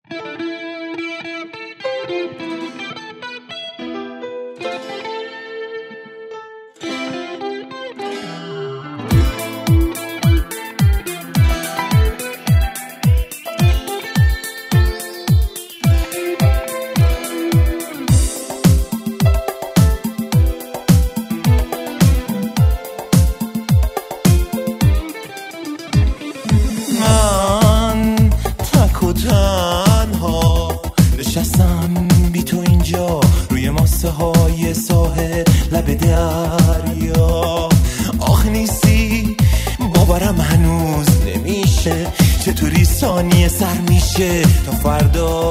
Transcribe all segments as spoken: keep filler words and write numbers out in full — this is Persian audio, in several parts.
تنها نشستم بی تو اینجا روی ماسه های ساحل لب دریا. آخ نیستی باورم هنوز نمیشه، چطوری ثانیه سر میشه تا فردا.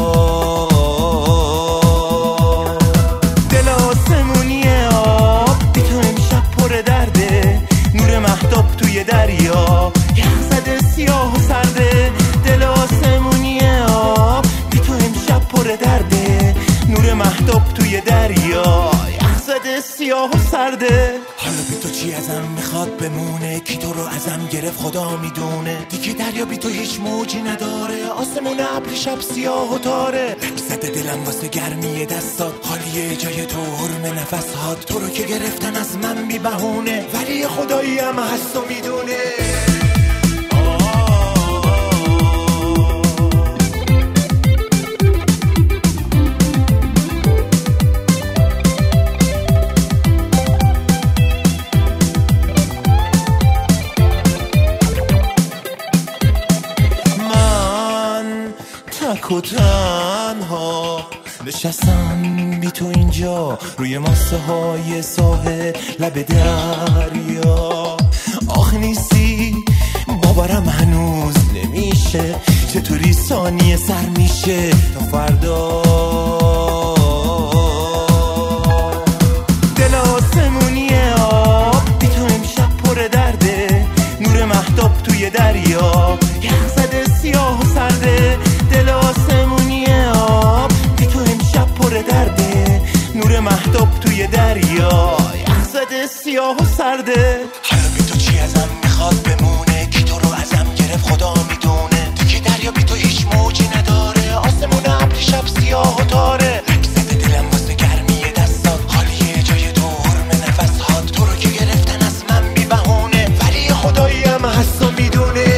دل آسمونی آب بی تو امشب پر درده، نور مهتاب توی دریا یخ زده سیاه و سرده. دل آسمونی آب بی تو امشب پر درده، نور مهتاب توی دریا یخ زده سیاه و سرده. حالا بی تو چی ازم میخواد بمونه، کی تو رو ازم گرفت خدا میدونه. دیگه دریا بی تو هیچ موجی نداره، آسمون ابر شب سیاه و تاره. لک زده دلم واسه گرمی دستات، خالیه جای تو حرم نفس هات. تو رو که گرفتن از من بی بهونه، ولی خدایی هم هست و میدونه. تک و تنها نشستم بی تو اینجا روی ماسه های ساحل لب دریا. آخ نیستی باورم هنوز نمیشه، چطوری ثانیه سر میشه تا فردا. دل آسمونی آب بی تو امشب پر درده، نور مهتاب توی دریا یخ زده سیاه و سرده. دل آسمونی آب بی تو امشب پر درده، نور مهتاب توی دریا یخ زده سیاه و سرده. حالا بی تو چی ازم میخواد بمونه، کی تو رو ازم گرفت خدا میدونه. دیگه دریا بی تو هیچ موجی نداره، آسمون ابر شب سیاه و تاره. لک زده دلم واسه گرمی دستات، خالیه جای تو حرم نفس هات. تو رو که گرفتن از من بی بهونه، ولی خدایی هم هست و میدونه.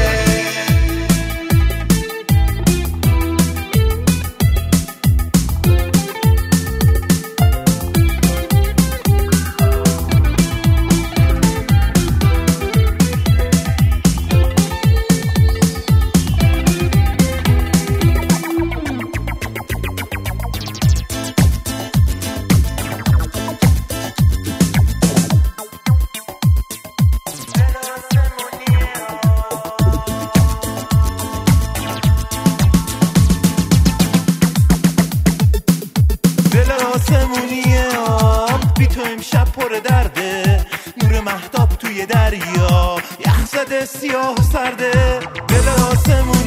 آسمونی آب بی تو امشب پر درده، نور مهتاب توی دریا یخ زده سیاه و سرده. دل آسمونی